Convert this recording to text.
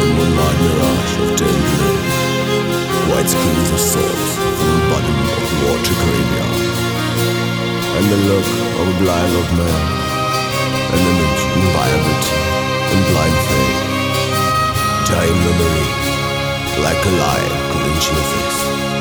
moonlight mirage of daydream, white skins of souls from the bottom of the water graveyard, and the look of a blind old man, an image inviolate and blind faith, dying memory like a lie clenching your face.